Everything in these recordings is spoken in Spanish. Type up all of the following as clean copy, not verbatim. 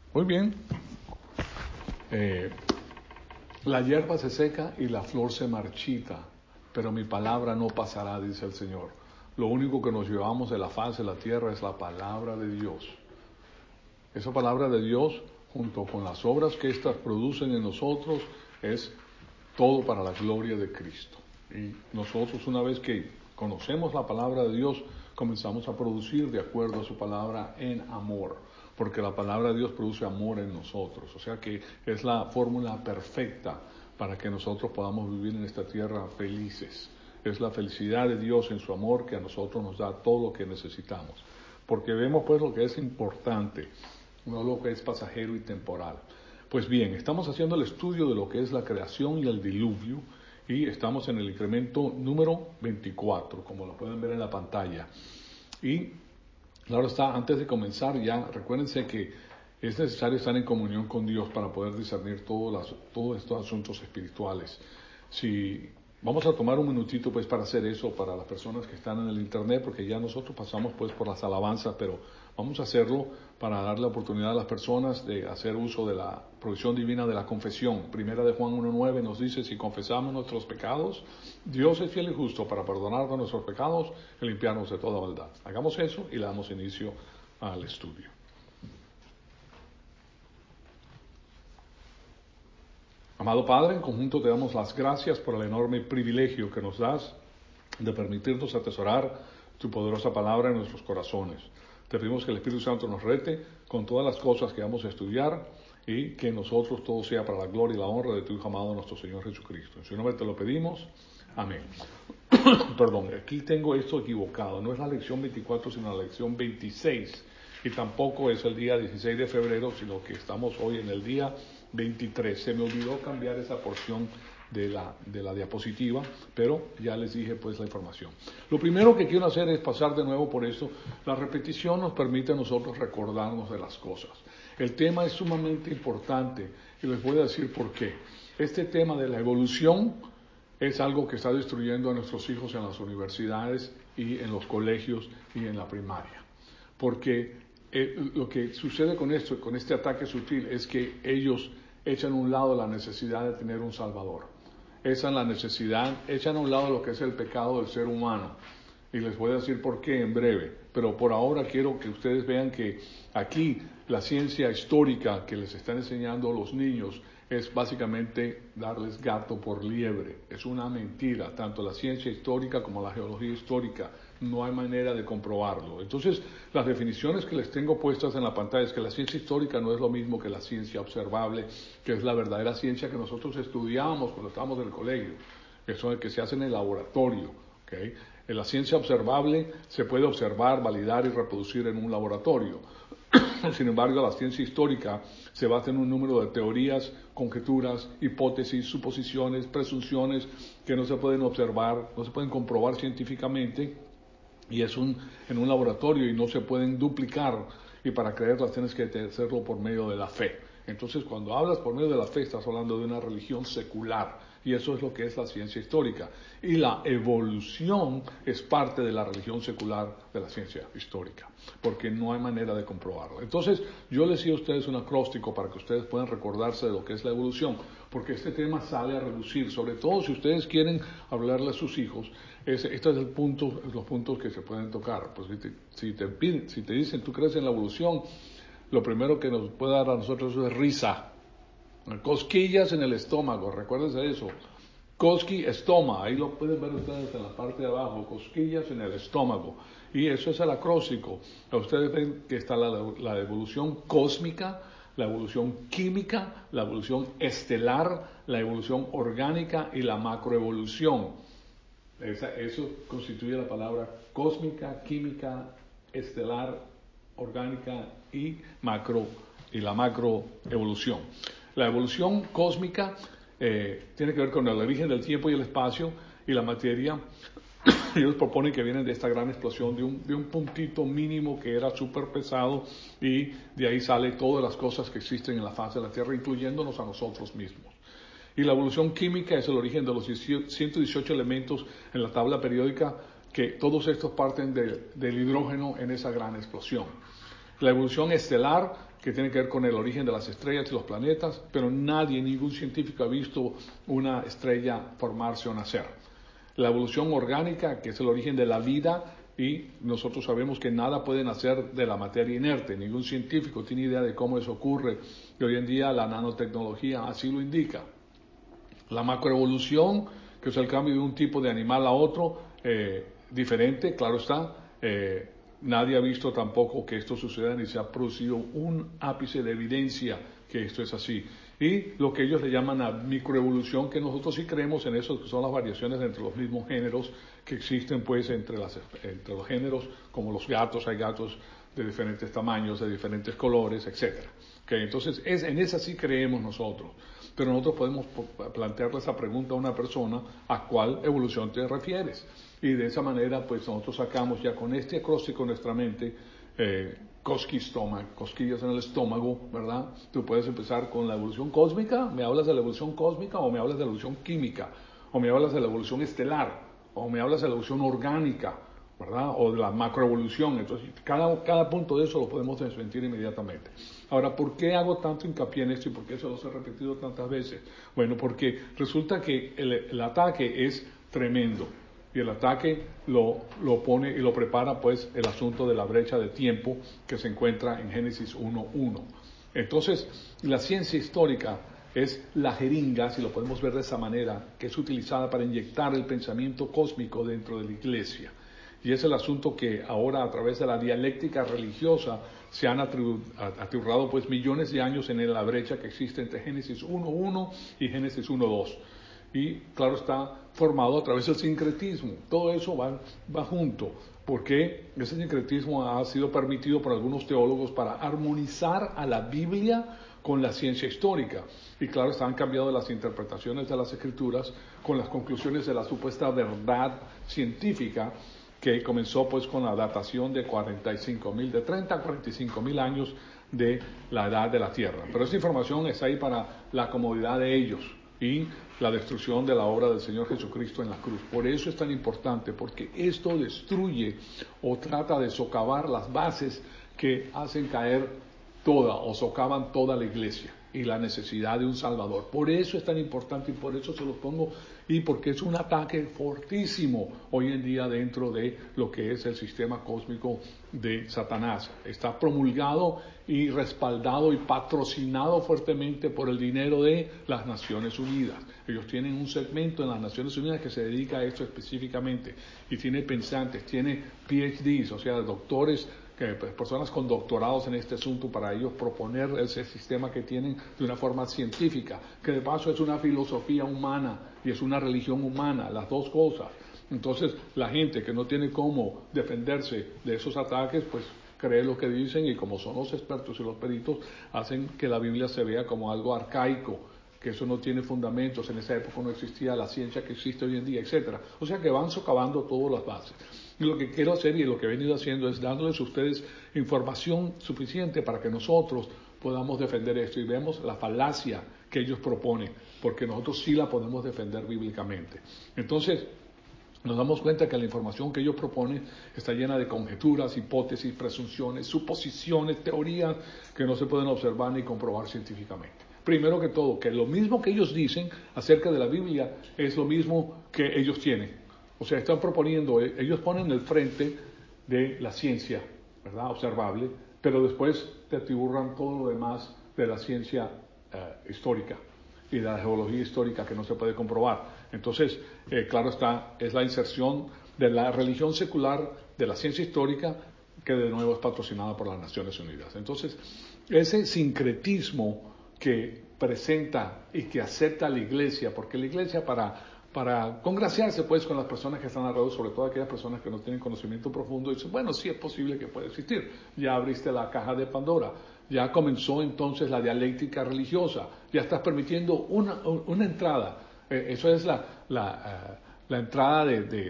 Muy bien. La hierba se seca y la flor se marchita, pero mi palabra no pasará, dice el Señor. Lo único que nos llevamos de la faz de la tierra es la palabra de Dios. Esa palabra de Dios, junto con las obras que éstas producen en nosotros, es todo para la gloria de Cristo. Y nosotros, una vez que conocemos la palabra de Dios, comenzamos a producir de acuerdo a su palabra en amor, porque la palabra de Dios produce amor en nosotros. O sea que es la fórmula perfecta para que nosotros podamos vivir en esta tierra felices. Es la felicidad de Dios en su amor que a nosotros nos da todo lo que necesitamos. Porque vemos pues lo que es importante, no lo que es pasajero y temporal. Pues bien, estamos haciendo el estudio de lo que es la creación y el diluvio, y estamos en el incremento número 24, como lo pueden ver en la pantalla. Y claro está, antes de comenzar ya, recuérdense que es necesario estar en comunión con Dios para poder discernir todos estos asuntos espirituales. Si vamos a tomar un minutito pues para hacer eso para las personas que están en el internet, porque ya nosotros pasamos pues por las alabanzas, pero vamos a hacerlo para darle oportunidad a las personas de hacer uso de la provisión divina de la confesión. Primera de Juan 1:9 nos dice: si confesamos nuestros pecados, Dios es fiel y justo para perdonarnos nuestros pecados y limpiarnos de toda maldad. Hagamos eso y le damos inicio al estudio. Amado Padre, en conjunto te damos las gracias por el enorme privilegio que nos das de permitirnos atesorar tu poderosa palabra en nuestros corazones. Te pedimos que el Espíritu Santo nos rete con todas las cosas que vamos a estudiar y que en nosotros todo sea para la gloria y la honra de tu Hijo amado, nuestro Señor Jesucristo. En su nombre te lo pedimos. Amén. Perdón, aquí tengo esto equivocado. No es la lección 24, sino la lección 26. Y tampoco es el día 16 de febrero, sino que estamos hoy en el día 23. Se me olvidó cambiar esa porción de la diapositiva, pero ya les dije pues la información. Lo primero que quiero hacer es pasar de nuevo por esto. La repetición nos permite a nosotros recordarnos de las cosas. El tema es sumamente importante y les voy a decir por qué. Este tema de la evolución es algo que está destruyendo a nuestros hijos en las universidades y en los colegios y en la primaria. Porque lo que sucede con esto, con este ataque sutil, es que ellos echan a un lado la necesidad de tener un Salvador. Echan a un lado lo que es el pecado del ser humano. Y les voy a decir por qué en breve. Pero por ahora quiero que ustedes vean que aquí la ciencia histórica que les están enseñando los niños es básicamente darles gato por liebre. Es una mentira, tanto la ciencia histórica como la geología histórica. No hay manera de comprobarlo. Entonces, las definiciones que les tengo puestas en la pantalla es que la ciencia histórica no es lo mismo que la ciencia observable, que es la verdadera ciencia que nosotros estudiábamos cuando estábamos en el colegio. Eso es el que se hace en el laboratorio, ¿okay? En la ciencia observable se puede observar, validar y reproducir en un laboratorio. Sin embargo, la ciencia histórica se basa en un número de teorías, conjeturas, hipótesis, suposiciones, presunciones que no se pueden observar, no se pueden comprobar científicamente, y es en un laboratorio y no se pueden duplicar, y para creerlas tienes que hacerlo por medio de la fe. Entonces, cuando hablas por medio de la fe, estás hablando de una religión secular, y eso es lo que es la ciencia histórica. Y la evolución es parte de la religión secular de la ciencia histórica, porque no hay manera de comprobarlo. Entonces, yo les hice a ustedes un acróstico para que ustedes puedan recordarse de lo que es la evolución, porque este tema sale a relucir, sobre todo si ustedes quieren hablarle a sus hijos. Este es el punto, los puntos que se pueden tocar. Pues si te dicen, ¿tú crees en la evolución? Lo primero que nos puede dar a nosotros es risa. Cosquillas en el estómago, recuérdense eso. Estoma, ahí lo pueden ver ustedes en la parte de abajo, cosquillas en el estómago. Y eso es el acróstico. Ustedes ven que está la evolución cósmica, la evolución química, la evolución estelar, la evolución orgánica y la macroevolución. Eso constituye la palabra cósmica, química, estelar, orgánica y la macroevolución. La evolución cósmica tiene que ver con el origen del tiempo y el espacio y la materia. Ellos proponen que vienen de esta gran explosión de un puntito mínimo que era súper pesado, y de ahí sale todas las cosas que existen en la faz de la Tierra, incluyéndonos a nosotros mismos. Y la evolución química es el origen de los 118 elementos en la tabla periódica, que todos estos parten del hidrógeno en esa gran explosión. La evolución estelar que tiene que ver con el origen de las estrellas y los planetas, pero nadie, ningún científico ha visto una estrella formarse o nacer. La evolución orgánica, que es el origen de la vida, y nosotros sabemos que nada puede nacer de la materia inerte. Ningún científico tiene idea de cómo eso ocurre, y hoy en día la nanotecnología así lo indica. La macroevolución, que es el cambio de un tipo de animal a otro, diferente, claro está. Nadie ha visto tampoco que esto suceda ni se ha producido un ápice de evidencia que esto es así. Y lo que ellos le llaman la microevolución, que nosotros sí creemos en eso, que son las variaciones entre los mismos géneros que existen pues entre los géneros, como los gatos, hay gatos de diferentes tamaños, de diferentes colores, etc. Entonces, en esa sí creemos nosotros. Pero nosotros podemos plantearle esa pregunta a una persona: ¿a cuál evolución te refieres? Y de esa manera, pues nosotros sacamos ya con este acróstico en nuestra mente, cosquillas en el estómago, ¿verdad? Tú puedes empezar con la evolución cósmica, me hablas de la evolución cósmica, o me hablas de la evolución química, o me hablas de la evolución estelar, o me hablas de la evolución orgánica, ¿verdad? O de la macroevolución. Entonces, cada punto de eso lo podemos desmentir inmediatamente. Ahora, ¿por qué hago tanto hincapié en esto y por qué se los he repetido tantas veces? Bueno, porque resulta que el ataque es tremendo. Y el ataque lo pone y lo prepara pues el asunto de la brecha de tiempo que se encuentra en Génesis 1:1. Entonces, la ciencia histórica es la jeringa, si lo podemos ver de esa manera, que es utilizada para inyectar el pensamiento cósmico dentro de la iglesia. Y es el asunto que ahora, a través de la dialéctica religiosa, se han aturrado pues millones de años en la brecha que existe entre Génesis 1:1 y Génesis 1:2. Y claro, está formado a través del sincretismo. Todo eso va junto, porque ese sincretismo ha sido permitido por algunos teólogos para armonizar a la Biblia con la ciencia histórica. Y claro, han cambiado las interpretaciones de las Escrituras con las conclusiones de la supuesta verdad científica, que comenzó pues con la datación de 30 a 45,000 años de la edad de la Tierra. Pero esa información está ahí para la comodidad de ellos y la destrucción de la obra del Señor Jesucristo en la cruz. Por eso es tan importante, porque esto destruye o trata de socavar las bases que hacen caer toda o socavan toda la iglesia y la necesidad de un Salvador. Por eso es tan importante y por eso se los pongo, y porque es un ataque fortísimo hoy en día dentro de lo que es el sistema cósmico de Satanás. Está promulgado y respaldado y patrocinado fuertemente por el dinero de las Naciones Unidas. Ellos tienen un segmento en las Naciones Unidas que se dedica a esto específicamente y tiene pensantes, tiene PhDs, o sea, doctores, personas con doctorados en este asunto, para ellos proponer ese sistema que tienen de una forma científica, que de paso es una filosofía humana y es una religión humana, las dos cosas. Entonces, la gente que no tiene cómo defenderse de esos ataques, pues cree lo que dicen, y como son los expertos y los peritos, hacen que la Biblia se vea como algo arcaico, que eso no tiene fundamentos, en esa época no existía la ciencia que existe hoy en día, etcétera. O sea que van socavando todas las bases. Y lo que quiero hacer y lo que he venido haciendo es dándoles a ustedes información suficiente para que nosotros podamos defender esto y vemos la falacia que ellos proponen, porque nosotros sí la podemos defender bíblicamente. Entonces, nos damos cuenta que la información que ellos proponen está llena de conjeturas, hipótesis, presunciones, suposiciones, teorías que no se pueden observar ni comprobar científicamente. Primero que todo, que lo mismo que ellos dicen acerca de la Biblia es lo mismo que ellos tienen. O sea, están proponiendo, ellos ponen el frente de la ciencia, ¿verdad?, observable, pero después te atiburran todo lo demás de la ciencia histórica y de la geología histórica que no se puede comprobar. Entonces, claro está, es la inserción de la religión secular, de la ciencia histórica, que de nuevo es patrocinada por las Naciones Unidas. Entonces, ese sincretismo que presenta y que acepta la iglesia, porque la iglesia para congraciarse pues con las personas que están alrededor, sobre todo aquellas personas que no tienen conocimiento profundo, dicen, bueno, sí es posible que pueda existir, ya abriste la caja de Pandora, ya comenzó entonces la dialéctica religiosa, ya estás permitiendo una entrada, eso es la entrada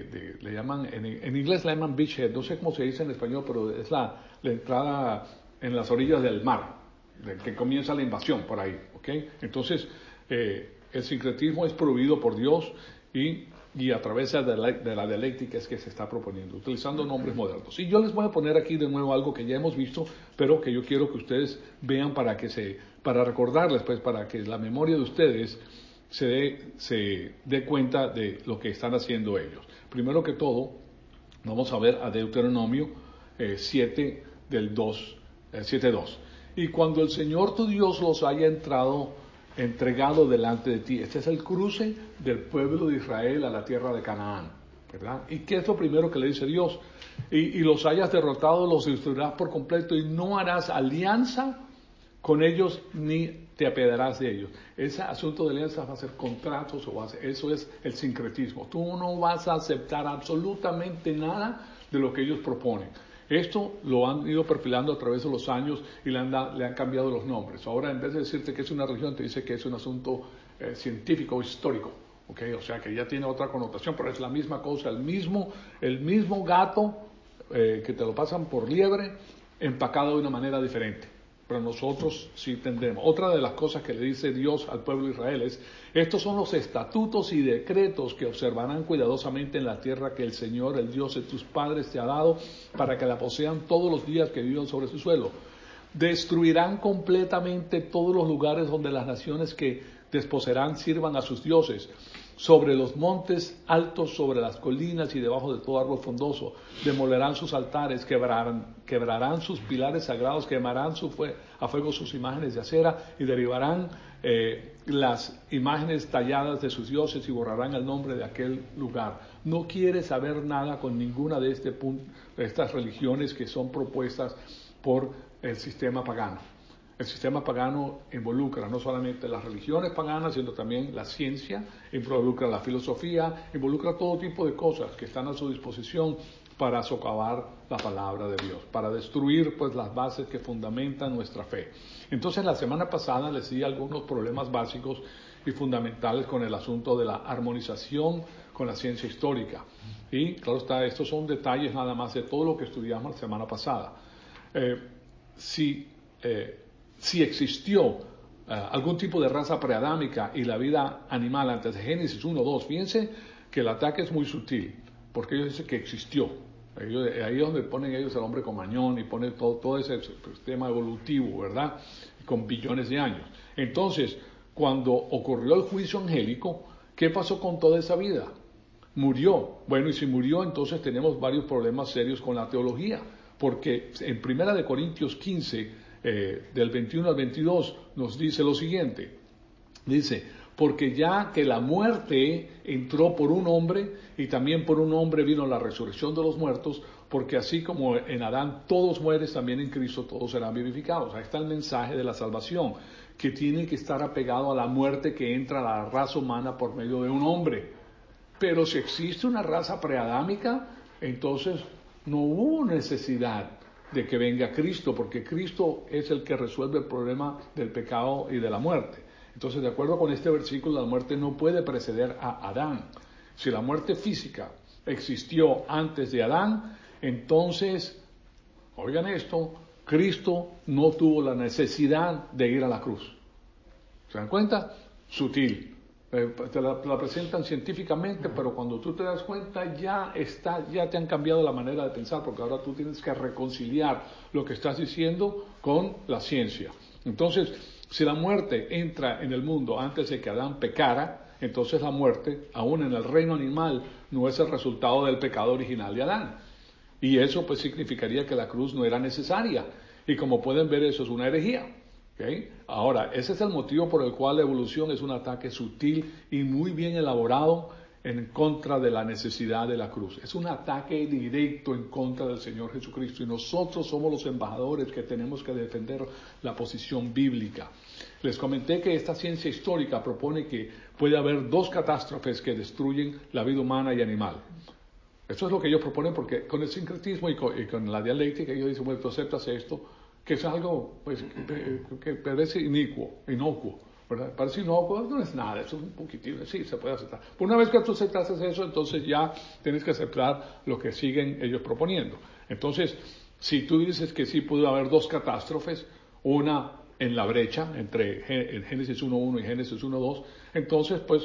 le llaman, en inglés la llaman beachhead, no sé cómo se dice en español, pero es la entrada en las orillas del mar, que comienza la invasión por ahí, ¿ok? Entonces, el sincretismo es prohibido por Dios y y a través de la dialéctica es que se está proponiendo, utilizando nombres modernos. Y yo les voy a poner aquí de nuevo algo que ya hemos visto, pero que yo quiero que ustedes vean para recordarles, pues, para que la memoria de ustedes se dé cuenta de lo que están haciendo ellos. Primero que todo, vamos a ver a Deuteronomio 7 del 2, 7:2. Y cuando el Señor tu Dios los haya entregado delante de ti. Este es el cruce del pueblo de Israel a la tierra de Canaán, ¿verdad? ¿Y qué es lo primero que le dice Dios? Y los hayas derrotado, los destruirás por completo y no harás alianza con ellos ni te apedarás de ellos. Ese asunto de alianza va a ser contratos eso es el sincretismo. Tú no vas a aceptar absolutamente nada de lo que ellos proponen. Esto lo han ido perfilando a través de los años y le han cambiado los nombres. Ahora, en vez de decirte que es una religión, te dice que es un asunto científico o histórico. ¿Okay? O sea, que ya tiene otra connotación, pero es la misma cosa, el mismo gato que te lo pasan por liebre, empacado de una manera diferente. Pero nosotros sí tendremos. Otra de las cosas que le dice Dios al pueblo de Israel es: estos son los estatutos y decretos que observarán cuidadosamente en la tierra que el Señor, el Dios de tus padres, te ha dado para que la posean todos los días que vivan sobre su suelo. Destruirán completamente todos los lugares donde las naciones que desposeerán sirvan a sus dioses, sobre los montes altos, sobre las colinas y debajo de todo árbol frondoso. Demolerán sus altares, quebrarán sus pilares sagrados, quemarán a fuego sus imágenes de acera y derribarán las imágenes talladas de sus dioses y borrarán el nombre de aquel lugar. No quiere saber nada con ninguna de estas religiones que son propuestas por el sistema pagano. El sistema pagano involucra no solamente las religiones paganas, sino también la ciencia, involucra la filosofía, involucra todo tipo de cosas que están a su disposición para socavar la palabra de Dios, para destruir pues las bases que fundamentan nuestra fe. Entonces, la semana pasada les di algunos problemas básicos y fundamentales con el asunto de la armonización con la ciencia histórica. Y claro está, estos son detalles nada más de todo lo que estudiamos la semana pasada. Si existió algún tipo de raza preadámica y la vida animal antes de Génesis 1:2, fíjense que el ataque es muy sutil, porque ellos dicen que existió. Ahí es donde ponen ellos el hombre Cromañón y ponen todo ese sistema evolutivo, ¿verdad? Con billones de años. Entonces, cuando ocurrió el juicio angélico, ¿qué pasó con toda esa vida? Murió. Bueno, y si murió, entonces tenemos varios problemas serios con la teología, porque en 1 Corintios 15, del 21 al 22, nos dice lo siguiente. Dice: porque ya que la muerte entró por un hombre, y también por un hombre vino la resurrección de los muertos, porque así como en Adán todos mueren, también en Cristo todos serán vivificados. Ahí está el mensaje de la salvación, que tiene que estar apegado a la muerte que entra a la raza humana por medio de un hombre. Pero si existe una raza preadámica, entonces no hubo necesidad de que venga Cristo, porque Cristo es el que resuelve el problema del pecado y de la muerte. Entonces, de acuerdo con este versículo, la muerte no puede preceder a Adán. Si la muerte física existió antes de Adán, entonces, oigan esto, Cristo no tuvo la necesidad de ir a la cruz. ¿Se dan cuenta? Sutil. Te la presentan científicamente, pero cuando tú te das cuenta ya te han cambiado la manera de pensar, porque ahora tú tienes que reconciliar lo que estás diciendo con la ciencia. Entonces, si la muerte entra en el mundo antes de que Adán pecara, entonces la muerte, aún en el reino animal, no es el resultado del pecado original de Adán. Y eso pues significaría que la cruz no era necesaria. Y como pueden ver, eso es una herejía. ¿Okay? Ahora, ese es el motivo por el cual la evolución es un ataque sutil y muy bien elaborado en contra de la necesidad de la cruz. Es un ataque directo en contra del Señor Jesucristo, y nosotros somos los embajadores que tenemos que defender la posición bíblica. Les comenté que esta ciencia histórica propone que puede haber dos catástrofes que destruyen la vida humana y animal. Esto es lo que ellos proponen, porque con el sincretismo y con la dialéctica ellos dicen: bueno, tú aceptas esto, que es algo pues, que parece inocuo, ¿verdad? Parece inocuo, no es nada, eso es un poquitito, sí, se puede aceptar. Pero una vez que tú aceptas eso, entonces ya tienes que aceptar lo que siguen ellos proponiendo. Entonces, si tú dices que sí pudo haber dos catástrofes, una en la brecha entre en Génesis 1:1 y Génesis 1:2, entonces pues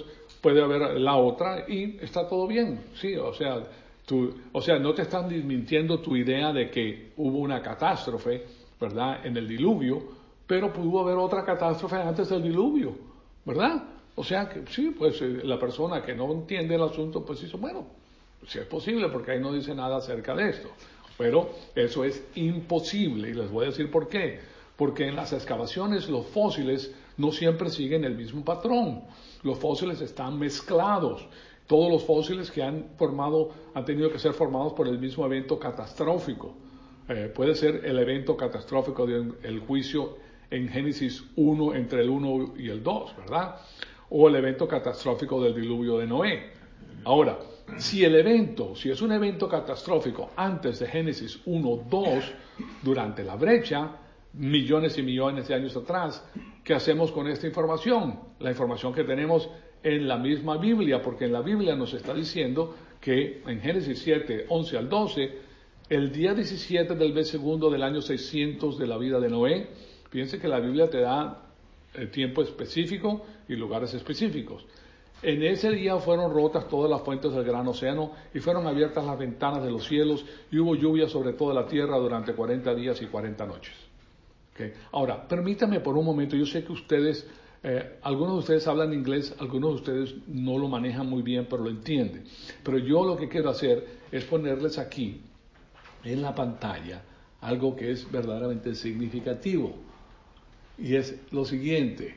puede haber la otra y está todo bien, sí, o sea, no te están desmintiendo tu idea de que hubo una catástrofe, ¿verdad?, en el diluvio, pero pudo haber otra catástrofe antes del diluvio, ¿verdad? O sea que sí, pues la persona que no entiende el asunto, pues dice, bueno, sí es posible, porque ahí no dice nada acerca de esto. Pero eso es imposible, y les voy a decir por qué. Porque en las excavaciones los fósiles no siempre siguen el mismo patrón. Los fósiles están mezclados. Todos los fósiles que han tenido que ser formados por el mismo evento catastrófico. Puede ser el evento catastrófico del juicio en Génesis 1, entre el 1 y el 2, ¿verdad? O el evento catastrófico del diluvio de Noé. Ahora, si es un evento catastrófico antes de Génesis 1, 2, durante la brecha, millones y millones de años atrás, ¿qué hacemos con esta información? La información que tenemos en la misma Biblia, porque en la Biblia nos está diciendo que en Génesis 7, 11 al 12, el día 17 del mes segundo del año 600 de la vida de Noé, fíjense que la Biblia te da tiempo específico y lugares específicos. En ese día fueron rotas todas las fuentes del gran océano y fueron abiertas las ventanas de los cielos y hubo lluvia sobre toda la tierra durante 40 días y 40 noches. Okay. Ahora, permítame por un momento, yo sé que ustedes, algunos de ustedes hablan inglés, algunos de ustedes no lo manejan muy bien, pero lo entienden. Pero yo lo que quiero hacer es ponerles aquí, en la pantalla, algo que es verdaderamente significativo. Y es lo siguiente.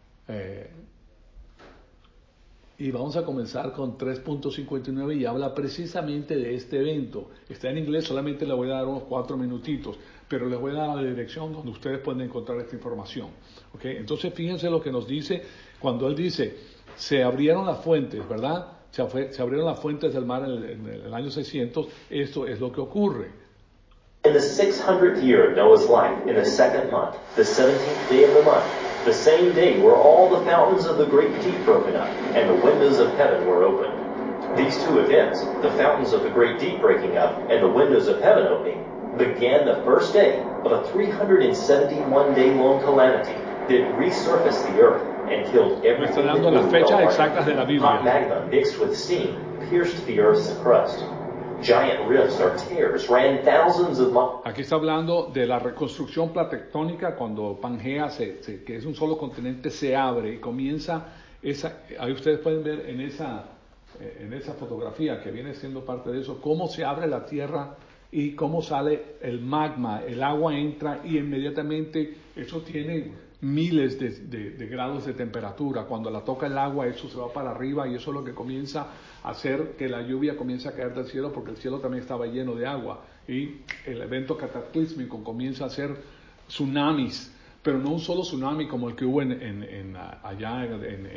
Y vamos a comenzar con 3.59 y habla precisamente de este evento. Está en inglés, solamente le voy a dar unos 4 minutitos, pero les voy a dar la dirección donde ustedes pueden encontrar esta información. ¿Okay? Entonces fíjense lo que nos dice cuando él dice, se abrieron las fuentes, ¿verdad? Se abrieron las fuentes del mar en el año 600, esto es lo que ocurre. In the 600th year of Noah's life, in the second month, the 17th day of the month, the same day were all the fountains of the great deep broken up, and the windows of heaven were opened. These two events, the fountains of the great deep breaking up and the windows of heaven opening, began the first day of a 371-day-long calamity that resurfaced the earth and killed everything that moved on it. Hot magma mixed with steam pierced the earth's crust. Giant rifts or tears ran thousands of miles. Aquí está hablando de la reconstrucción platectónica cuando Pangea, que es un solo continente, se abre y comienza ahí ustedes pueden ver en esa fotografía que viene siendo parte de eso, cómo se abre la tierra y cómo sale el magma, el agua entra y inmediatamente eso tiene miles de grados de temperatura. Cuando la toca el agua, eso se va para arriba y eso es lo que comienza a hacer que la lluvia comience a caer del cielo, porque el cielo también estaba lleno de agua. Y el evento cataclísmico comienza a hacer tsunamis, pero no un solo tsunami como el que hubo allá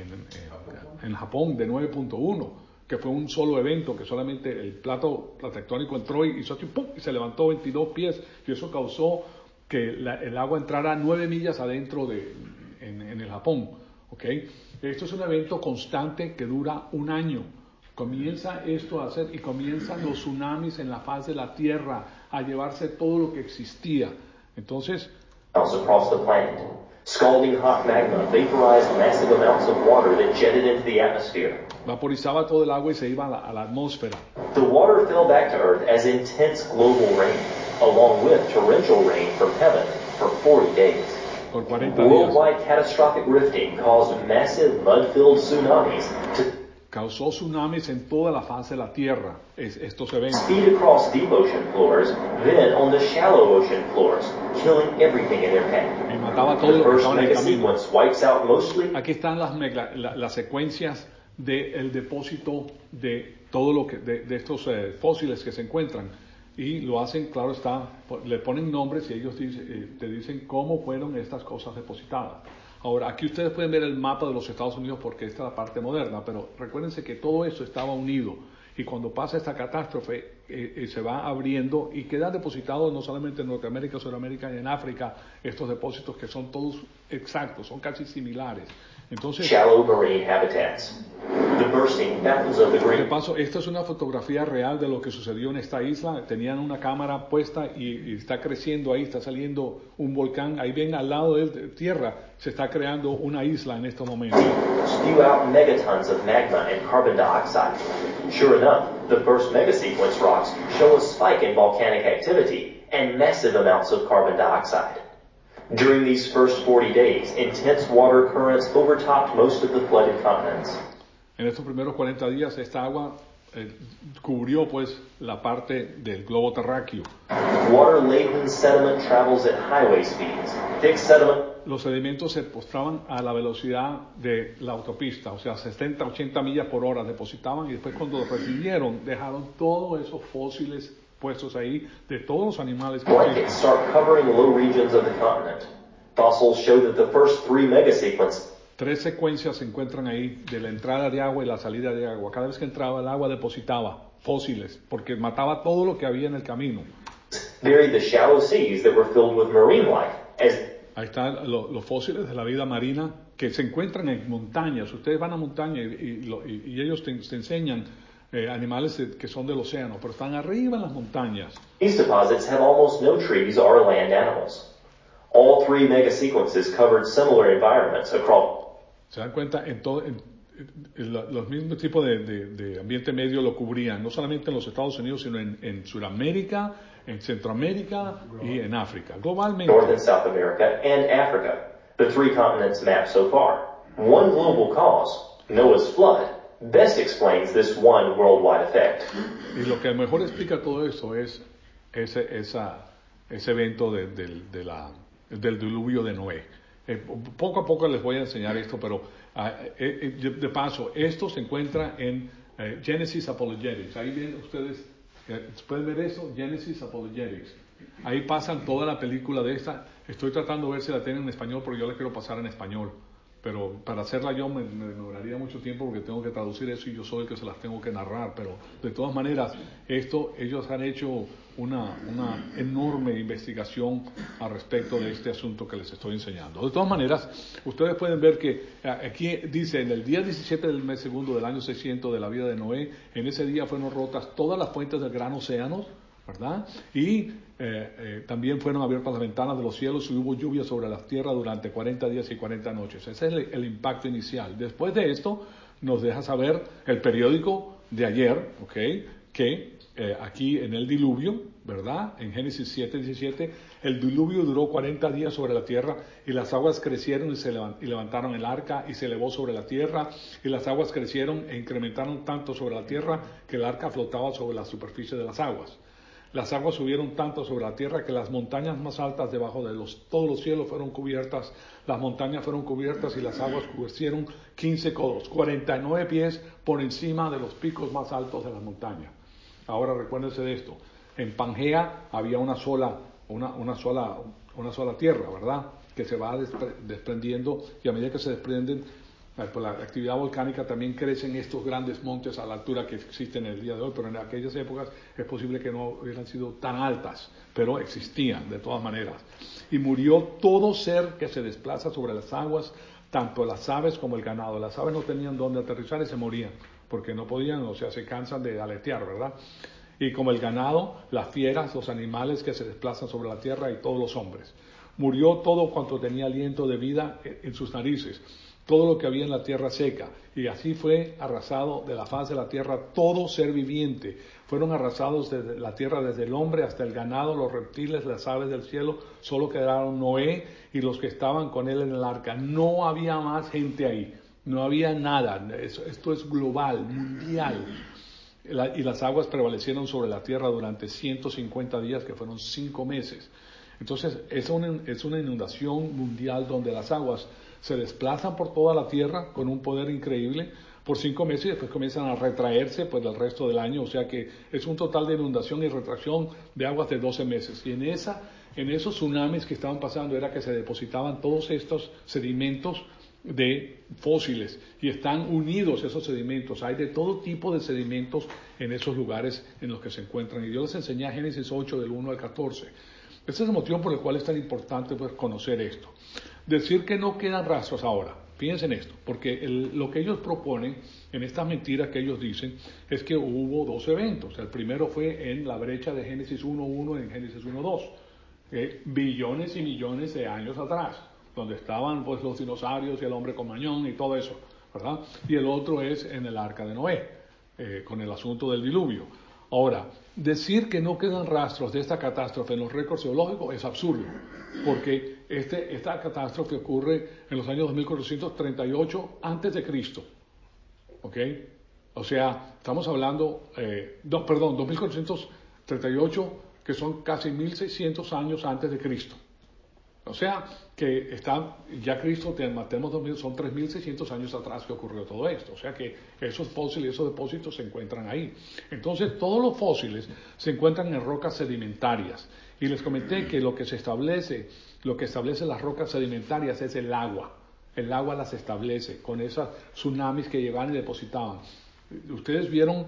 en Japón de 9.1, que fue un solo evento, que solamente el plato tectónico entró y hizo así, ¡pum!, y se levantó 22 pies, y eso causó que el agua entrara 9 millas adentro en el Japón. ¿Okay? Esto es un evento constante que dura un año. Comienza esto a hacer y comienzan los tsunamis en la faz de la tierra a llevarse todo lo que existía. Entonces, across the planet. Scalding hot magma vaporized massive amounts of water that jetted into the atmosphere. Vaporizaba todo el agua y se iba a la atmósfera. The water fell back to Earth as intense global rain, along with torrential rain from heaven for 40 days. Por 40 días. Worldwide catastrophic rifting caused massive mud-filled tsunamis causó tsunamis en toda la faz de la tierra, estos eventos. Speed across deep ocean floors, then on the shallow ocean floors, killing everything in their path. Y mataba todo lo que estaba en el camino. Aquí están las secuencias del depósito de todo lo que de estos fósiles que se encuentran, y lo hacen, claro está, le ponen nombres y ellos te dicen cómo fueron estas cosas depositadas. Ahora, aquí ustedes pueden ver el mapa de los Estados Unidos porque esta es la parte moderna, pero recuérdense que todo eso estaba unido, y cuando pasa esta catástrofe se va abriendo y quedan depositados no solamente en Norteamérica, Sudamérica y en África, estos depósitos que son todos exactos, son casi similares. Entonces, shallow marine habitats. the bursting fountains of the De great paso, esta es una fotografía real de lo que sucedió en esta isla. Tenían una cámara puesta y está creciendo ahí, está saliendo un volcán. Ahí ven al lado de tierra, se está creando una isla en estos momentos. spew out megatons of magma and carbon dioxide. Sure enough, the first megasequence rocks show a spike in volcanic activity and massive amounts of carbon dioxide. During these first 40 days, intense water currents overtopped most of the flooded continents. En estos primeros 40 días, esta agua cubrió pues la parte del globo terráqueo. Water-laden sediment travels at highway speeds. Thick sediment Los sedimentos se postraban a la velocidad de la autopista, o sea, 70, 80 millas por hora depositaban y después cuando recibieron, dejaron todos esos fósiles puestos ahí de todos los animales que blankets existen. start covering low regions of the continent. Fossils show that the first 3 megasequences 3 secuencias se encuentran ahí de la entrada de agua y la salida de agua. Cada vez que entraba el agua depositaba fósiles, porque mataba todo lo que había en el camino. buried the shallow seas that were filled with marine life. As Ahí están los fósiles de la vida marina que se encuentran en montañas. Ustedes van a montaña y ellos te enseñan animales que son del océano, pero están arriba en las montañas. these deposits have almost no trees or land animals. All 3 megasequences covered similar environments across Se dan cuenta, los mismos tipos de ambiente medio lo cubrían, no solamente en los Estados Unidos, sino en Sudamérica, en Centroamérica y en África. Globalmente, North and South America and Africa, the 3 continents mapped so far. One global cause, Noah's flood, best explains this one worldwide effect. y lo que mejor explica todo esto es ese evento del diluvio de Noé. Poco a poco les voy a enseñar esto, pero de paso, esto se encuentra en Genesis Apologetics. Ahí ven ustedes, pueden ver eso, Genesis Apologetics. Ahí pasan toda la película de esta. Estoy tratando de ver si la tienen en español, pero yo la quiero pasar en español. Pero para hacerla yo me demoraría mucho tiempo porque tengo que traducir eso y yo soy el que se las tengo que narrar. Pero de todas maneras, ellos han hecho una enorme investigación al respecto de este asunto que les estoy enseñando. De todas maneras, ustedes pueden ver que aquí dice, en el día 17 del mes segundo del año 600 de la vida de Noé, en ese día fueron rotas todas las fuentes del gran océano, ¿verdad? Y también fueron abiertas las ventanas de los cielos y hubo lluvia sobre la tierra durante 40 días y 40 noches. Ese es el impacto inicial. Después de esto, nos deja saber el periódico de ayer, ¿ok? Que aquí en el diluvio, ¿verdad? En Génesis 7:17, el diluvio duró 40 días sobre la tierra y las aguas crecieron y levantaron el arca y se elevó sobre la tierra y las aguas crecieron e incrementaron tanto sobre la tierra que el arca flotaba sobre la superficie de las aguas. Las aguas subieron tanto sobre la tierra que las montañas más altas debajo de todos los cielos fueron cubiertas, las montañas fueron cubiertas y las aguas cubrieron 15 codos, 49 pies por encima de los picos más altos de las montañas. Ahora recuérdense de esto, en Pangea había una sola tierra, ¿verdad? Que se va desprendiendo y a medida que se desprenden, por la actividad volcánica también crecen estos grandes montes a la altura que existen en el día de hoy, pero en aquellas épocas es posible que no hubieran sido tan altas, pero existían de todas maneras. Y murió todo ser que se desplaza sobre las aguas, tanto las aves como el ganado. Las aves no tenían dónde aterrizar y se morían, porque no podían, o sea, se cansan de aletear, ¿verdad? Y como el ganado, las fieras, los animales que se desplazan sobre la tierra y todos los hombres. Murió todo cuanto tenía aliento de vida en sus narices, todo lo que había en la tierra seca, y así fue arrasado de la faz de la tierra todo ser viviente. Fueron arrasados de la tierra desde el hombre hasta el ganado, los reptiles, las aves del cielo. Solo quedaron Noé y los que estaban con él en el arca. No había más gente ahí, no había nada. Esto es global, mundial. Y las aguas prevalecieron sobre la tierra durante 150 días, que fueron 5 meses. Entonces es una inundación mundial donde las aguas se desplazan por toda la tierra con un poder increíble por 5 meses y después comienzan a retraerse pues el resto del año, o sea que es un total de inundación y retracción de aguas de 12 meses. Y en esos tsunamis que estaban pasando era que se depositaban todos estos sedimentos de fósiles y están unidos esos sedimentos. Hay de todo tipo de sedimentos en esos lugares en los que se encuentran. Y yo les enseñé a Génesis 8 del 1 al 14. Este es el motivo por el cual es tan importante pues, conocer esto. Decir que no quedan rastros ahora. Fíjense en esto, porque lo que ellos proponen en estas mentiras que ellos dicen es que hubo dos eventos. El primero fue en la brecha de Génesis 1.1 en Génesis 1.2, billones y millones de años atrás, donde estaban pues los dinosaurios y el hombre con mañón y todo eso, ¿verdad? Y el otro es en el arca de Noé, con el asunto del diluvio. Ahora, decir que no quedan rastros de esta catástrofe en los récords geológicos es absurdo, porque esta catástrofe ocurre en los años 2438 antes de Cristo, ¿ok? O sea, estamos hablando, 2438, que son casi 1600 años antes de Cristo. O sea, que ya Cristo, matemos 2000, son 3600 años atrás que ocurrió todo esto. O sea que esos fósiles, esos depósitos se encuentran ahí. Entonces, todos los fósiles se encuentran en rocas sedimentarias. Y les comenté que lo que establece las rocas sedimentarias es el agua. El agua las establece con esas tsunamis que llegaban y depositaban. Ustedes vieron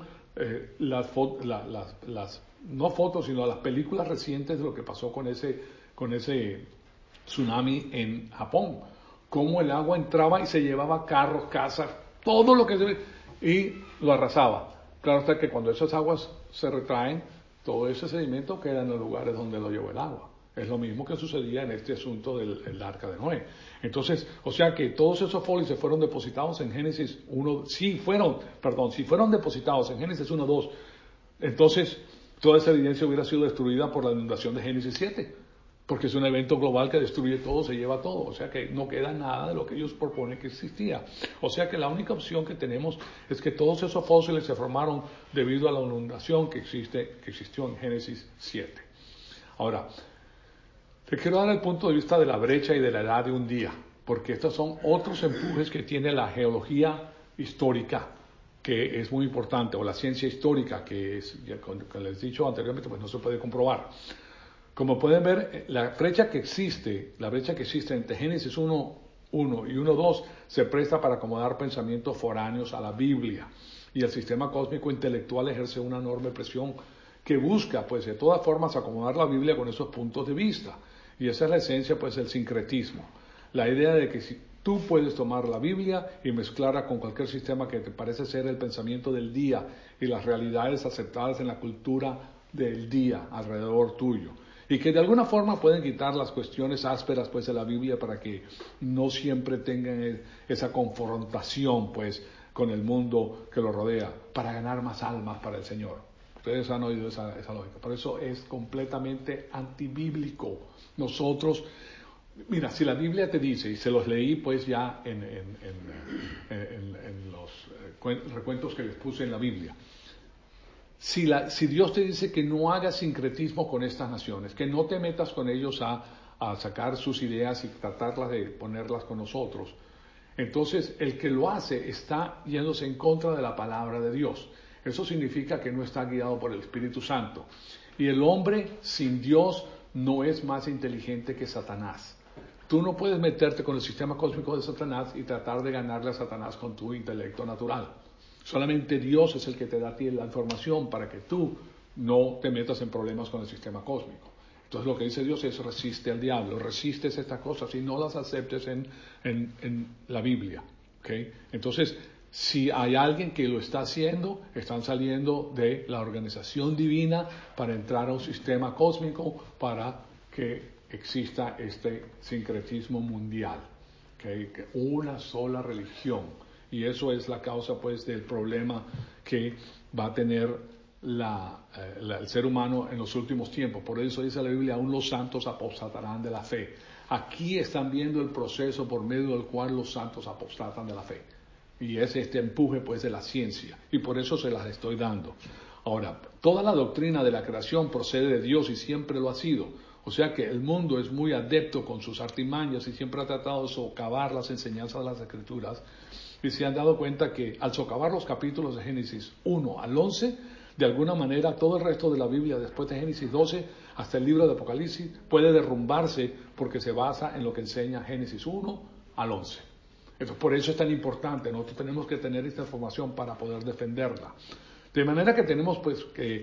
no fotos, sino las películas recientes de lo que pasó con ese tsunami en Japón, cómo el agua entraba y se llevaba carros, casas, todo lo que y lo arrasaba. Claro está que cuando esas aguas se retraen, todo ese sedimento queda en los lugares donde lo llevó el agua. Es lo mismo que sucedía en este asunto del arca de Noé. Entonces, o sea que todos esos fósiles se fueron depositados en Génesis 1, si fueron depositados en Génesis 1.2, entonces toda esa evidencia hubiera sido destruida por la inundación de Génesis 7. Porque es un evento global que destruye todo, se lleva todo. O sea que no queda nada de lo que ellos proponen que existía. O sea que la única opción que tenemos es que todos esos fósiles se formaron debido a la inundación que existió en Génesis 7. Ahora, te quiero dar el punto de vista de la brecha y de la edad de un día, porque estos son otros empujes que tiene la geología histórica, que es muy importante, o la ciencia histórica, que es, ya les he dicho anteriormente, pues no se puede comprobar. Como pueden ver, la brecha que existe entre Génesis 1.1 y 1.2 se presta para acomodar pensamientos foráneos a la Biblia. Y el sistema cósmico intelectual ejerce una enorme presión que busca, pues, de todas formas, acomodar la Biblia con esos puntos de vista. Y esa es la esencia, pues, del sincretismo. La idea de que si tú puedes tomar la Biblia y mezclarla con cualquier sistema que te parece ser el pensamiento del día y las realidades aceptadas en la cultura del día alrededor tuyo. Y que de alguna forma pueden quitar las cuestiones ásperas pues de la Biblia para que no siempre tengan esa confrontación pues con el mundo que lo rodea, para ganar más almas para el Señor. Ustedes han oído esa lógica. Por eso es completamente antibíblico. Nosotros, mira, si la Biblia te dice, y se los leí pues ya en los recuentos que les puse en la Biblia, si Dios te dice que no hagas sincretismo con estas naciones, que no te metas con ellos a sacar sus ideas y tratarlas de ponerlas con nosotros, entonces el que lo hace está yéndose en contra de la palabra de Dios. Eso significa que no está guiado por el Espíritu Santo. Y el hombre sin Dios no es más inteligente que Satanás. Tú no puedes meterte con el sistema cósmico de Satanás y tratar de ganarle a Satanás con tu intelecto natural. Solamente Dios es el que te da a ti la información para que tú no te metas en problemas con el sistema cósmico. Entonces lo que dice Dios es resiste al diablo, resistes estas cosas y no las aceptes en la Biblia. ¿Okay? Entonces, si hay alguien que lo está haciendo, están saliendo de la organización divina para entrar a un sistema cósmico para que exista este sincretismo mundial. ¿Okay? Una sola religión. Y eso es la causa pues del problema que va a tener el ser humano en los últimos tiempos. Por eso dice la Biblia, aún los santos apostatarán de la fe. Aquí están viendo el proceso por medio del cual los santos apostatan de la fe. Y es este empuje pues de la ciencia. Y por eso se las estoy dando. Ahora, toda la doctrina de la creación procede de Dios y siempre lo ha sido. O sea que el mundo es muy adepto con sus artimañas y siempre ha tratado de socavar las enseñanzas de las Escrituras. Y se han dado cuenta que al socavar los capítulos de Génesis 1 al 11, de alguna manera todo el resto de la Biblia después de Génesis 12 hasta el libro de Apocalipsis puede derrumbarse porque se basa en lo que enseña Génesis 1 al 11. Entonces, por eso es tan importante, nosotros tenemos que tener esta información para poder defenderla. De manera que tenemos pues que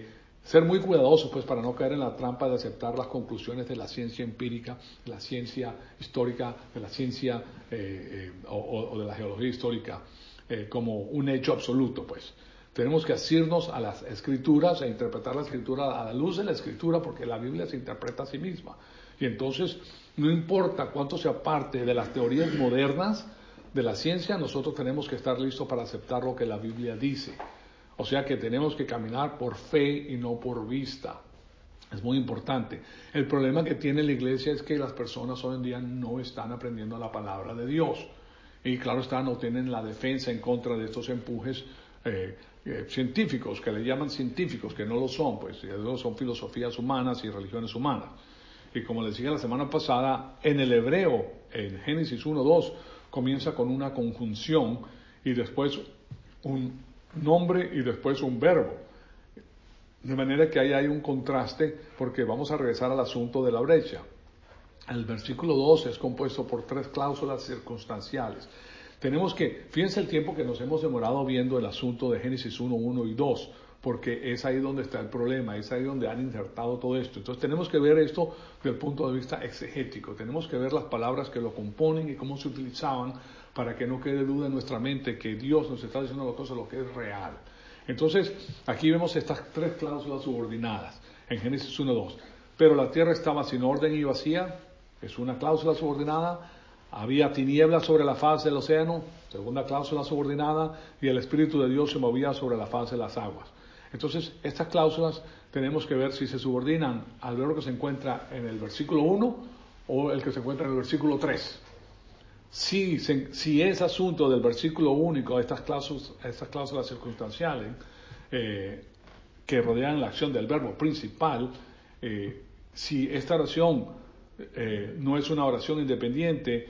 ser muy cuidadosos pues para no caer en la trampa de aceptar las conclusiones de la ciencia empírica, de la ciencia histórica, de la ciencia o de la geología histórica como un hecho absoluto pues. Tenemos que asirnos a las escrituras e interpretar la escritura a la luz de la escritura, porque la Biblia se interpreta a sí misma. Y entonces, no importa cuánto se aparte de las teorías modernas de la ciencia, nosotros tenemos que estar listos para aceptar lo que la Biblia dice. O sea que tenemos que caminar por fe y no por vista. Es muy importante. El problema que tiene la iglesia es que las personas hoy en día no están aprendiendo la palabra de Dios. Y claro está, no tienen la defensa en contra de estos empujes científicos, que le llaman científicos, que no lo son, pues son filosofías humanas y religiones humanas. Y como les dije la semana pasada, en el hebreo, en Génesis 1:2, comienza con una conjunción y después un nombre y después un verbo. De manera que ahí hay un contraste, porque vamos a regresar al asunto de la brecha. El versículo 2 es compuesto por 3 cláusulas circunstanciales. Tenemos que, fíjense el tiempo que nos hemos demorado viendo el asunto de Génesis 1:1 y 2, porque es ahí donde está el problema, es ahí donde han insertado todo esto. Entonces tenemos que ver esto desde el punto de vista exegético, tenemos que ver las palabras que lo componen y cómo se utilizaban para que no quede duda en nuestra mente que Dios nos está diciendo las cosas, lo que es real. Entonces, aquí vemos estas 3 cláusulas subordinadas en Génesis 1:2. Pero la tierra estaba sin orden y vacía, es una cláusula subordinada. Había tinieblas sobre la faz del océano, segunda cláusula subordinada, y el Espíritu de Dios se movía sobre la faz de las aguas. Entonces, estas cláusulas tenemos que ver si se subordinan al verbo que se encuentra en el versículo 1 o el que se encuentra en el versículo 3. Si es asunto del versículo único, estas cláusulas circunstanciales que rodean la acción del verbo principal, si esta oración no es una oración independiente,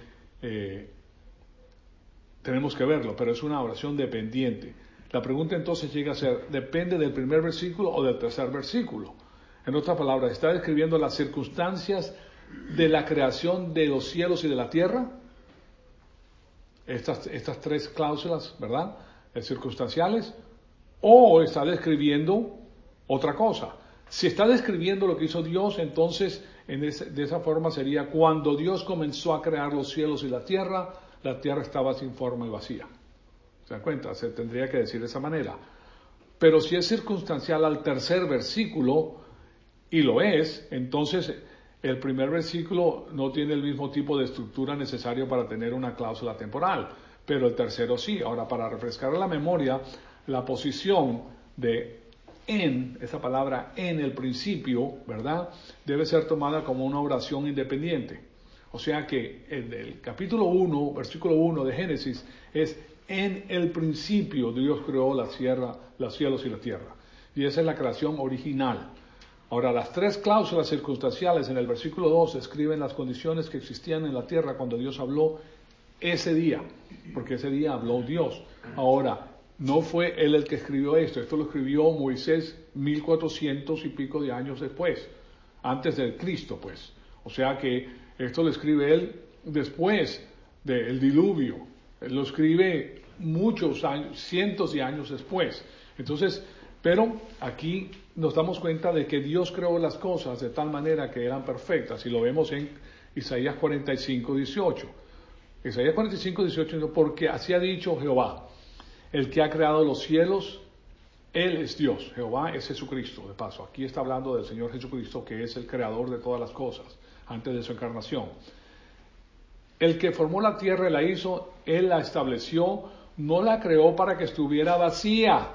tenemos que verlo, pero es una oración dependiente. La pregunta entonces llega a ser, ¿depende del primer versículo o del tercer versículo? En otras palabras, ¿está describiendo las circunstancias de la creación de los cielos y de la tierra? Estas 3 cláusulas, ¿verdad? Circunstanciales, o está describiendo otra cosa. Si está describiendo lo que hizo Dios, entonces de esa forma sería cuando Dios comenzó a crear los cielos y la tierra estaba sin forma y vacía. ¿Se dan cuenta? Se tendría que decir de esa manera. Pero si es circunstancial al tercer versículo, y lo es, entonces el primer versículo no tiene el mismo tipo de estructura necesario para tener una cláusula temporal, pero el tercero sí. Ahora, para refrescar la memoria, la posición de en, esa palabra en el principio, ¿verdad?, debe ser tomada como una oración independiente. O sea que en el capítulo 1, versículo 1 de Génesis, es en el principio Dios creó la tierra, los cielos y la tierra. Y esa es la creación original. Ahora, las 3 cláusulas circunstanciales en el versículo 2 describen las condiciones que existían en la tierra cuando Dios habló ese día, porque ese día habló Dios. Ahora, no fue él el que escribió esto lo escribió Moisés 1400 y pico de años después, antes del Cristo, pues. O sea que esto lo escribe él después del diluvio, él lo escribe muchos años, cientos de años después. Entonces, pero aquí nos damos cuenta de que Dios creó las cosas de tal manera que eran perfectas, y lo vemos en Isaías 45:18. Isaías 45:18, porque así ha dicho Jehová, el que ha creado los cielos, Él es Dios. Jehová es Jesucristo, de paso. Aquí está hablando del Señor Jesucristo, que es el creador de todas las cosas, antes de su encarnación. El que formó la tierra y la hizo, Él la estableció, no la creó para que estuviera vacía.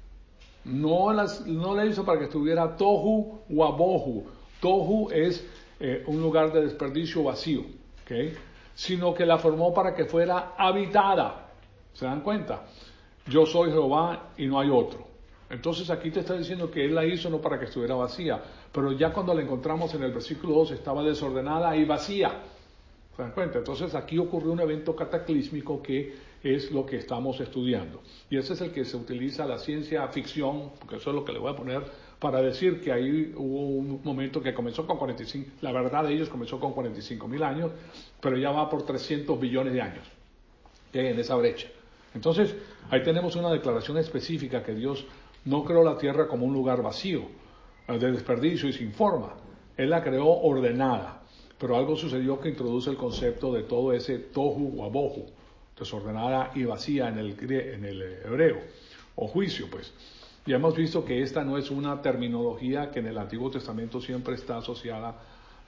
No la hizo para que estuviera tohu wabohu. Tohu es un lugar de desperdicio vacío, ¿okay? Sino que la formó para que fuera habitada. ¿Se dan cuenta? Yo soy Jehová y no hay otro. Entonces aquí te está diciendo que Él la hizo no para que estuviera vacía, pero ya cuando la encontramos en el versículo 2 estaba desordenada y vacía. ¿Se dan cuenta? Entonces aquí ocurrió un evento cataclísmico que es lo que estamos estudiando. Y ese es el que se utiliza la ciencia ficción, porque eso es lo que le voy a poner, para decir que ahí hubo un momento que comenzó con 45, la verdad de ellos comenzó con 45,000 años, pero ya va por 300 billones de años en esa brecha. Entonces, ahí tenemos una declaración específica que Dios no creó la tierra como un lugar vacío. de desperdicio y sin forma. Él la creó ordenada, pero algo sucedió que introduce el concepto de todo ese tohu wabohu, desordenada y vacía en el hebreo, o juicio, pues. Y hemos visto que esta no es una terminología que en el Antiguo Testamento siempre está asociada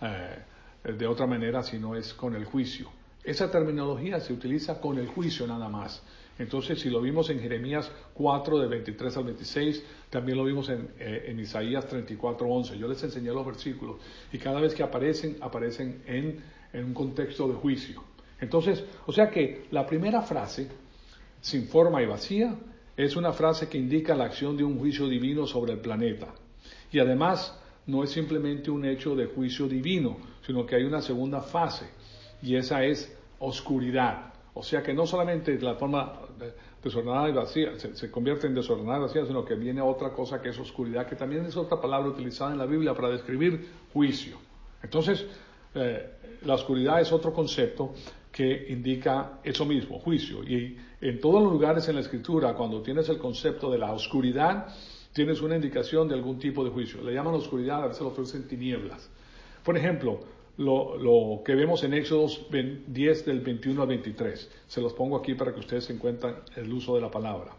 de otra manera, sino es con el juicio. Esa terminología se utiliza con el juicio nada más. Entonces, si lo vimos en Jeremías 4, de 23 al 26, también lo vimos en Isaías 34, 11. Yo les enseñé los versículos y cada vez que aparecen en un contexto de juicio. Entonces, o sea que la primera frase, sin forma y vacía, es una frase que indica la acción de un juicio divino sobre el planeta. Y además, no es simplemente un hecho de juicio divino, sino que hay una segunda fase, y esa es oscuridad. O sea que no solamente la forma desordenada y vacía se convierte en desordenada y vacía, sino que viene otra cosa que es oscuridad, que también es otra palabra utilizada en la Biblia para describir juicio. Entonces, la oscuridad es otro concepto que indica eso mismo, juicio. Y en todos los lugares en la Escritura, cuando tienes el concepto de la oscuridad, tienes una indicación de algún tipo de juicio. Le llaman oscuridad, a veces lo ofrecen tinieblas. Por ejemplo, lo que vemos en Éxodo 10 del 21 al 23. Se los pongo aquí para que ustedes se encuentren el uso de la palabra.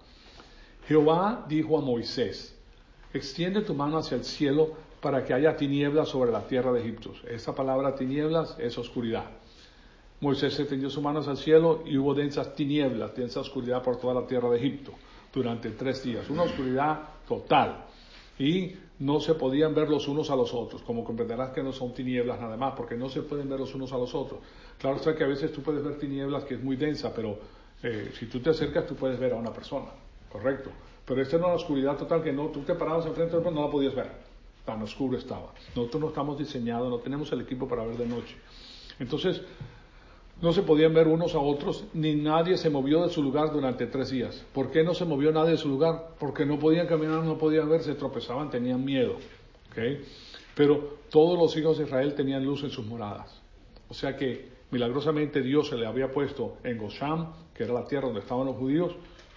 Jehová dijo a Moisés, extiende tu mano hacia el cielo para que haya tinieblas sobre la tierra de Egipto. Esa palabra tinieblas es oscuridad. Moisés extendió sus manos al cielo y hubo densas tinieblas, densa oscuridad por toda la tierra de Egipto durante 3 días. Una oscuridad total. Y no se podían ver los unos a los otros, como comprenderás que no son tinieblas nada más, porque no se pueden ver los unos a los otros. Claro está que a veces tú puedes ver tinieblas que es muy densa, pero si tú te acercas tú puedes ver a una persona, correcto. Pero esta era una oscuridad total que no, tú te parabas enfrente de otro, no la podías ver, tan oscuro estaba. Nosotros no estamos diseñados, no tenemos el equipo para ver de noche. Entonces, no se podían ver unos a otros, ni nadie se movió de su lugar durante 3 días. ¿Por qué no se movió nadie de su lugar? Porque no podían caminar, no podían ver, se tropezaban, tenían miedo. ¿Okay? Pero todos los hijos de Israel tenían luz en sus moradas. O sea que milagrosamente Dios se le había puesto en Gosam, que era la tierra donde estaban los judíos,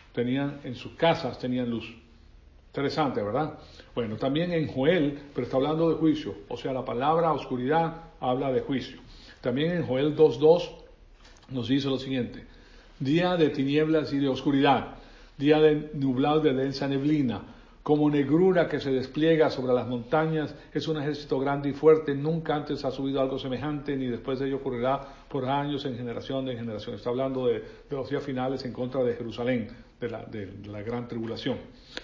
en sus casas tenían luz. Interesante, ¿verdad? Bueno, también en Joel, pero está hablando de juicio. O sea, la palabra oscuridad habla de juicio. También en Joel 2:2 nos dice lo siguiente: día de tinieblas y de oscuridad, día de nublado de densa neblina, como negrura que se despliega sobre las montañas, es un ejército grande y fuerte, nunca antes ha subido algo semejante, ni después de ello ocurrirá por años en generación de generación. Está hablando de los días finales en contra de Jerusalén, de la gran tribulación.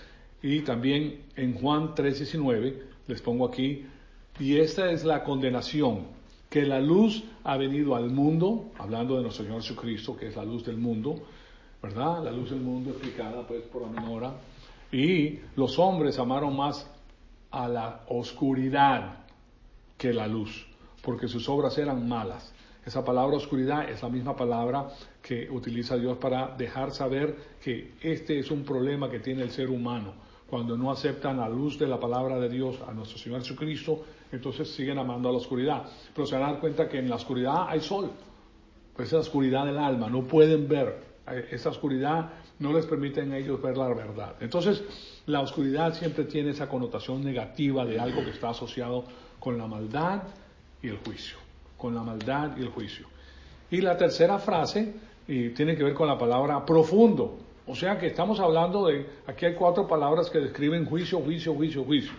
Y también en Juan 3:19, les pongo aquí, y esta es la condenación, que la luz ha venido al mundo, hablando de nuestro Señor Jesucristo, que es la luz del mundo, ¿verdad? La luz del mundo explicada pues por la menora. Y los hombres amaron más a la oscuridad que la luz, porque sus obras eran malas. Esa palabra oscuridad es la misma palabra que utiliza Dios para dejar saber que este es un problema que tiene el ser humano. Cuando no aceptan la luz de la palabra de Dios a nuestro Señor Jesucristo, entonces siguen amando a la oscuridad. Pero se van a dar cuenta que en la oscuridad hay sol. Pues es la oscuridad del alma, no pueden ver. Esa oscuridad no les permite a ellos ver la verdad. Entonces, la oscuridad siempre tiene esa connotación negativa de algo que está asociado con la maldad y el juicio. Con la maldad y el juicio. Y la tercera frase tiene que ver con la palabra profundo. O sea que estamos hablando aquí hay 4 palabras que describen juicio, juicio, juicio, juicio.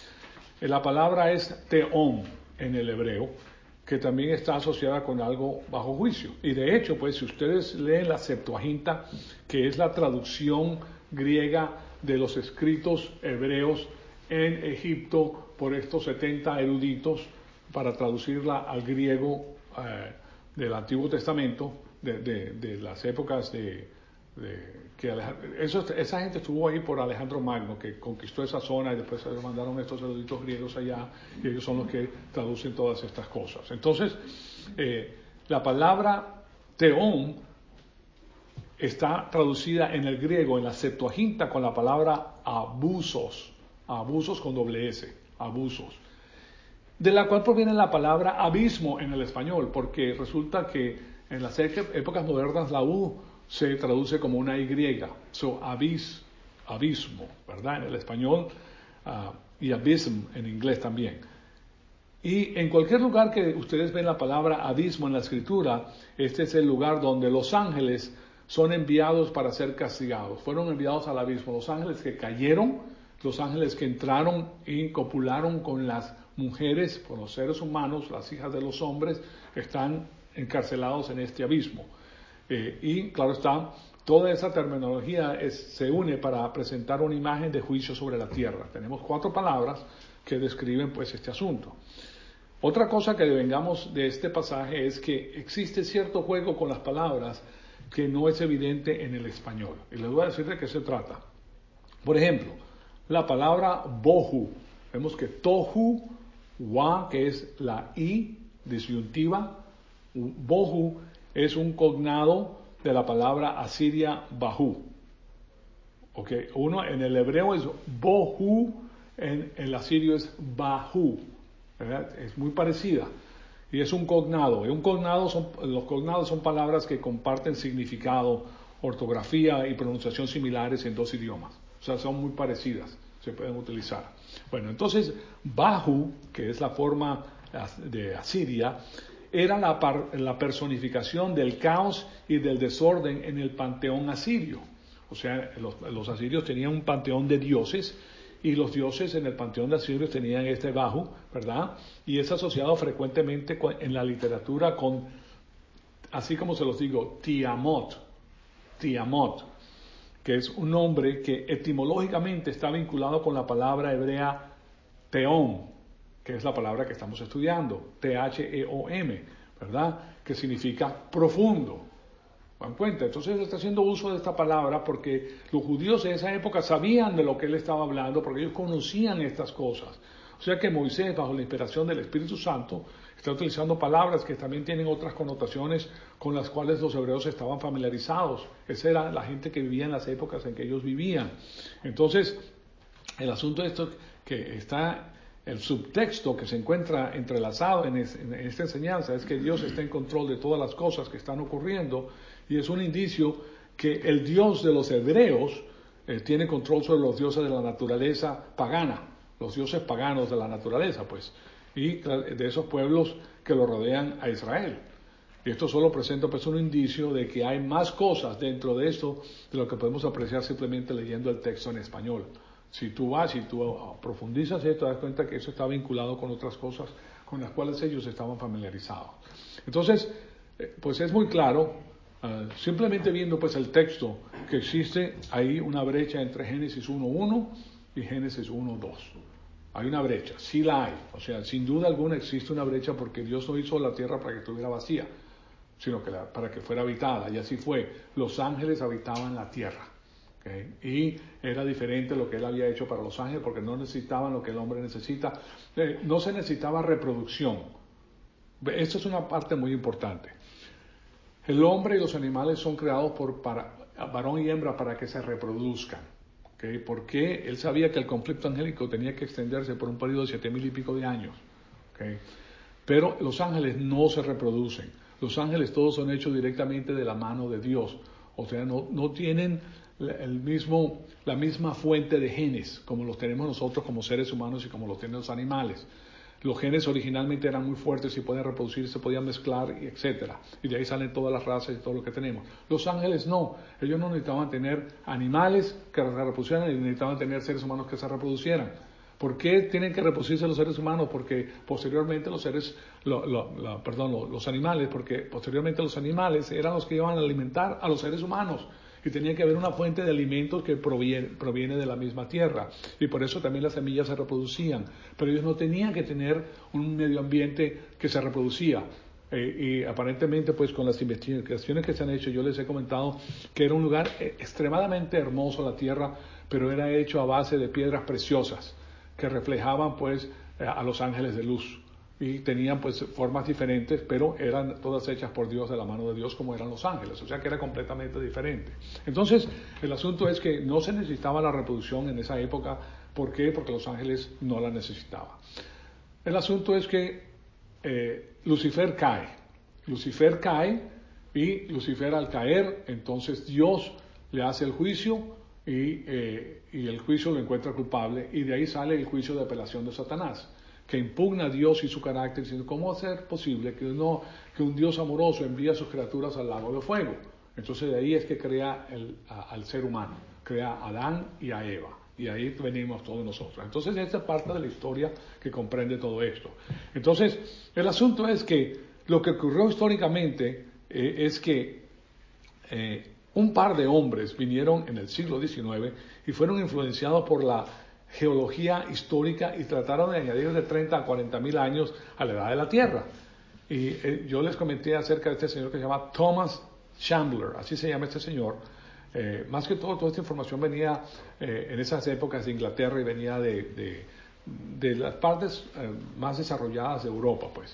La palabra es teón en el hebreo, que también está asociada con algo bajo juicio. Y de hecho, pues si ustedes leen la Septuaginta, que es la traducción griega de los escritos hebreos en Egipto por estos 70 eruditos para traducirla al griego del Antiguo Testamento, de las épocas esa gente estuvo ahí por Alejandro Magno, que conquistó esa zona y después se mandaron estos eruditos griegos allá, y ellos son los que traducen todas estas cosas. Entonces, la palabra teón está traducida en el griego, en la Septuaginta, con la palabra abusos con doble S, abusos, de la cual proviene la palabra abismo en el español, porque resulta que en las épocas modernas la U se traduce como una Y, abismo, ¿verdad? En el español y abysm en inglés también. Y en cualquier lugar que ustedes ven la palabra abismo en la escritura, este es el lugar donde los ángeles son enviados para ser castigados. Fueron enviados al abismo. Los ángeles que cayeron, los ángeles que entraron y copularon con las mujeres, con los seres humanos, las hijas de los hombres, están encarcelados en este abismo. Y claro está, toda esa terminología se une para presentar una imagen de juicio sobre la tierra. Tenemos 4 palabras que describen pues este asunto. Otra cosa que devengamos de este pasaje es que existe cierto juego con las palabras que no es evidente en el español. Y les voy a decir de qué se trata. Por ejemplo, la palabra bohu. Vemos que tohu, wa, que es la i disyuntiva, bohu es un cognado de la palabra asiria bahu. Okay. Uno en el hebreo es bohu, en el asirio es bahu, ¿verdad? Es muy parecida y es un cognado. Los cognados son palabras que comparten significado, ortografía y pronunciación similares en 2 idiomas. O sea, son muy parecidas, se pueden utilizar. Bueno, entonces bahu, que es la forma de asiria, era la personificación del caos y del desorden en el panteón asirio. O sea, los asirios tenían un panteón de dioses y los dioses en el panteón de asirios tenían este bahu, ¿verdad? Y es asociado frecuentemente en la literatura con, así como se los digo, Tiamot, que es un nombre que etimológicamente está vinculado con la palabra hebrea Teom, que es la palabra que estamos estudiando, T-H-E-O-M, ¿verdad? Que significa profundo. ¿Dan cuenta? Entonces está haciendo uso de esta palabra porque los judíos en esa época sabían de lo que él estaba hablando, porque ellos conocían estas cosas. O sea que Moisés, bajo la inspiración del Espíritu Santo, está utilizando palabras que también tienen otras connotaciones con las cuales los hebreos estaban familiarizados. Esa era la gente que vivía en las épocas en que ellos vivían. Entonces, el asunto de esto que está, el subtexto que se encuentra entrelazado en esta enseñanza es que Dios está en control de todas las cosas que están ocurriendo y es un indicio que el Dios de los hebreos tiene control sobre los dioses de la naturaleza pagana, los dioses paganos de la naturaleza, pues, y de esos pueblos que lo rodean a Israel. Y esto solo presenta pues un indicio de que hay más cosas dentro de esto de lo que podemos apreciar simplemente leyendo el texto en español. Si tú profundizas esto, te das cuenta que eso está vinculado con otras cosas con las cuales ellos estaban familiarizados. Entonces, pues es muy claro, simplemente viendo pues el texto, que existe ahí una brecha entre Génesis 1.1 y Génesis 1.2. Hay una brecha, sí la hay. O sea, sin duda alguna existe una brecha porque Dios no hizo la tierra para que estuviera vacía, sino que para que fuera habitada. Y así fue. Los ángeles habitaban la tierra. ¿Okay? Y era diferente lo que él había hecho para los ángeles porque no necesitaban lo que el hombre necesita. No se necesitaba reproducción. Esto es una parte muy importante. El hombre y los animales son creados para varón y hembra para que se reproduzcan. ¿Okay? Porque él sabía que el conflicto angélico tenía que extenderse por un periodo de 7,000 y pico de años. ¿Okay? Pero los ángeles no se reproducen. Los ángeles todos son hechos directamente de la mano de Dios. O sea, no tienen la misma fuente de genes como los tenemos nosotros como seres humanos y como los tienen los animales. Los genes originalmente eran muy fuertes y podían reproducirse, se podían mezclar, etc. Y de ahí salen todas las razas y todo lo que tenemos. Los ángeles no. Ellos no necesitaban tener animales que se reproducieran y necesitaban tener seres humanos que se reproducieran. ¿Por qué tienen que reproducirse los seres humanos? Porque posteriormente los animales, porque posteriormente los animales eran los que iban a alimentar a los seres humanos. Y tenía que haber una fuente de alimentos que proviene de la misma tierra. Y por eso también las semillas se reproducían. Pero ellos no tenían que tener un medio ambiente que se reproducía. Y aparentemente, pues con las investigaciones que se han hecho, yo les he comentado que era un lugar extremadamente hermoso la tierra, pero era hecho a base de piedras preciosas que reflejaban pues a los ángeles de luz. Y tenían pues formas diferentes, pero eran todas hechas por Dios, de la mano de Dios, como eran los ángeles, o sea que era completamente diferente. Entonces, el asunto es que no se necesitaba la reproducción en esa época. ¿Por qué? Porque los ángeles no la necesitaban. El asunto es que Lucifer cae y Lucifer al caer, entonces Dios le hace el juicio y el juicio lo encuentra culpable, y de ahí sale el juicio de apelación de Satanás, que impugna a Dios y su carácter, diciendo, ¿cómo va a ser posible que un Dios amoroso envíe a sus criaturas al lago de fuego? Entonces de ahí es que crea al ser humano, crea a Adán y a Eva, y ahí venimos todos nosotros. Entonces esta es parte de la historia que comprende todo esto. Entonces el asunto es que lo que ocurrió históricamente es que un par de hombres vinieron en el siglo XIX y fueron influenciados por la geología histórica y trataron de añadir de 30 a 40 mil años a la edad de la Tierra. Y yo les comenté acerca de este señor que se llama Thomas Chandler, así se llama este señor. Más que todo, toda esta información venía en esas épocas de Inglaterra y venía de las partes más desarrolladas de Europa, pues.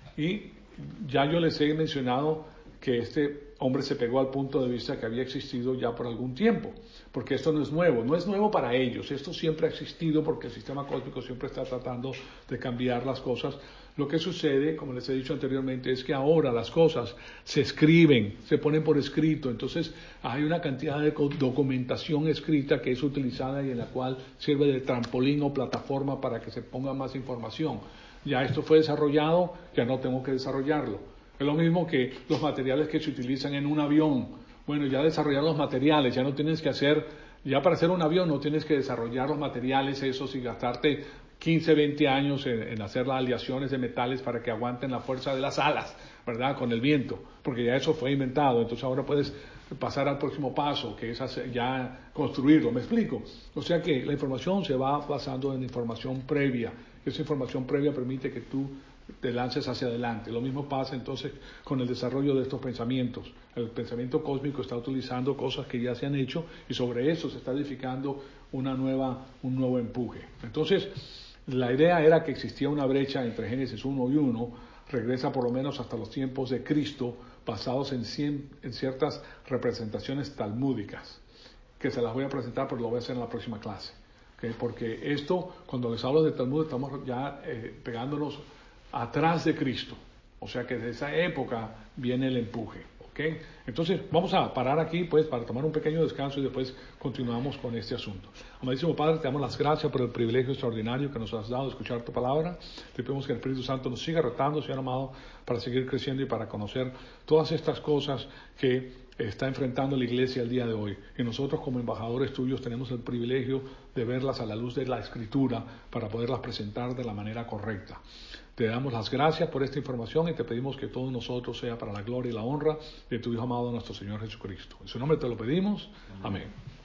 Y ya yo les he mencionado que este hombre se pegó al punto de vista que había existido ya por algún tiempo, porque esto no es nuevo para ellos, esto siempre ha existido porque el sistema cósmico siempre está tratando de cambiar las cosas. Lo que sucede, como les he dicho anteriormente, es que ahora las cosas se escriben, se ponen por escrito, entonces hay una cantidad de documentación escrita que es utilizada y en la cual sirve de trampolín o plataforma para que se ponga más información. Ya esto fue desarrollado, ya no tengo que desarrollarlo. Es lo mismo que los materiales que se utilizan en un avión. Bueno, ya desarrollar los materiales, ya no tienes que hacer, ya para hacer un avión no tienes que desarrollar los materiales esos y gastarte 15, 20 años en hacer las aleaciones de metales para que aguanten la fuerza de las alas, ¿verdad? Con el viento, porque ya eso fue inventado. Entonces ahora puedes pasar al próximo paso, que es ya construirlo. ¿Me explico? O sea que la información se va basando en información previa. Esa información previa permite que tú te lances hacia adelante. Lo mismo pasa entonces con el desarrollo de estos pensamientos. El pensamiento cósmico está utilizando cosas que ya se han hecho y sobre eso se está edificando un nuevo empuje. Entonces, la idea era que existía una brecha entre Génesis 1 y 1, regresa por lo menos hasta los tiempos de Cristo, basados en ciertas representaciones talmúdicas, que se las voy a presentar, pero lo voy a hacer en la próxima clase. ¿Okay? Porque esto, cuando les hablo de Talmud, estamos ya pegándonos atrás de Cristo. O sea que de esa época viene el empuje. ¿Okay? Entonces vamos a parar aquí pues para tomar un pequeño descanso y después continuamos con este asunto. Amadísimo Padre, te damos las gracias por el privilegio extraordinario que nos has dado de escuchar tu palabra. Te pedimos que el Espíritu Santo nos siga retando, Señor amado, para seguir creciendo y para conocer todas estas cosas que está enfrentando la iglesia el día de hoy. Y nosotros como embajadores tuyos tenemos el privilegio de verlas a la luz de la Escritura para poderlas presentar de la manera correcta. Te damos las gracias por esta información y te pedimos que todo nosotros sea para la gloria y la honra de tu Hijo amado, nuestro Señor Jesucristo. En su nombre te lo pedimos. Amén.